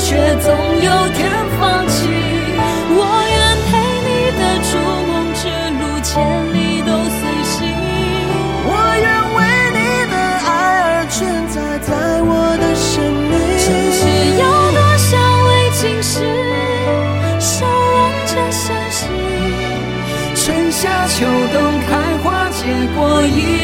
却总有天放弃。我愿陪你的逐梦之路，千里都随行。 我愿为你的爱而存在在我的生命。 城市有多少未经事，守望着相信。 春夏秋冬开花结果